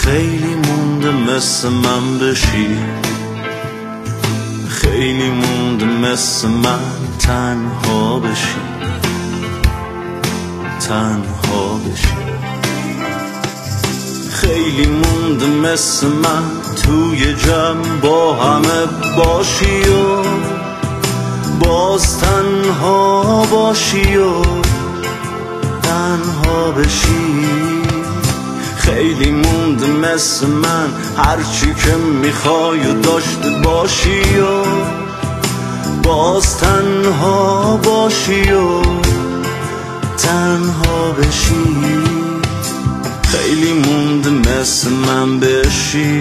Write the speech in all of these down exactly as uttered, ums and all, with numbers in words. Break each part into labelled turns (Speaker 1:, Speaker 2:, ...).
Speaker 1: خیلی مونده مثل من بشی، خیلی مونده مثل من تنها بشی، تنها بشی. خیلی مونده مثل من توی جمع با همه باشی و باز تنها باشی و تنها بشی. خیلی مونده مثل من هرچی که میخوای و داشته باشی و باز تنها باشی و تنها بشی. خیلی مونده مثل من بشی،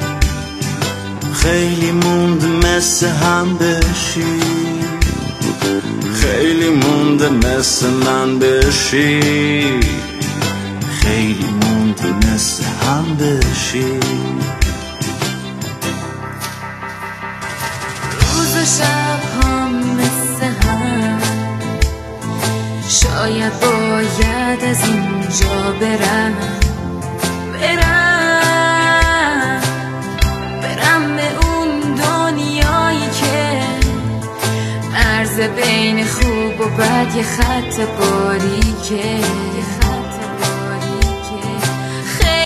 Speaker 1: خیلی مونده مثل هم بشی، خیلی مونده مثل من بشی، خیلی مونده مثل هم بشی.
Speaker 2: روز و شب هم مثل هم، شاید باید از اینجا برم برم برم به اون دنیایی که مرز بین خوب و بد یه خط باریکه.